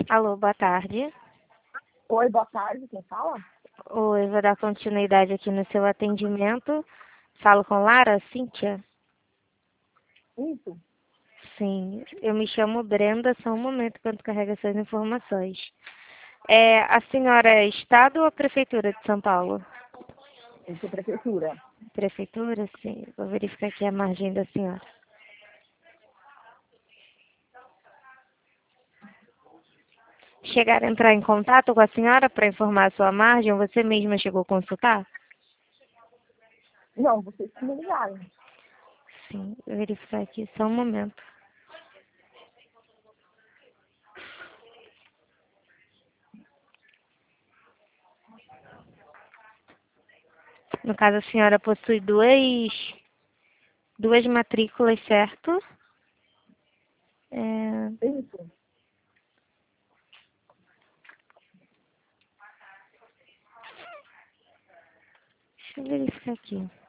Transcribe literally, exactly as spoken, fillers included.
Alô, boa tarde. Oi, boa tarde, quem fala? Oi, vou dar continuidade aqui no seu atendimento. Falo com Lara, Cíntia? Isso. Sim, eu me chamo Brenda, só um momento enquanto carrega essas informações. É, a senhora é Estado ou Prefeitura de São Paulo? Isso é prefeitura. Prefeitura, sim. Vou verificar aqui a margem da senhora. Chegaram a entrar em contato com a senhora para informar a sua margem ou você mesma chegou a consultar? Não, vocês que me ligaram. Sim, vou verificar aqui só um momento. No caso, a senhora possui duas, duas matrículas, certo? É, Isso. deixa eu verificar aqui.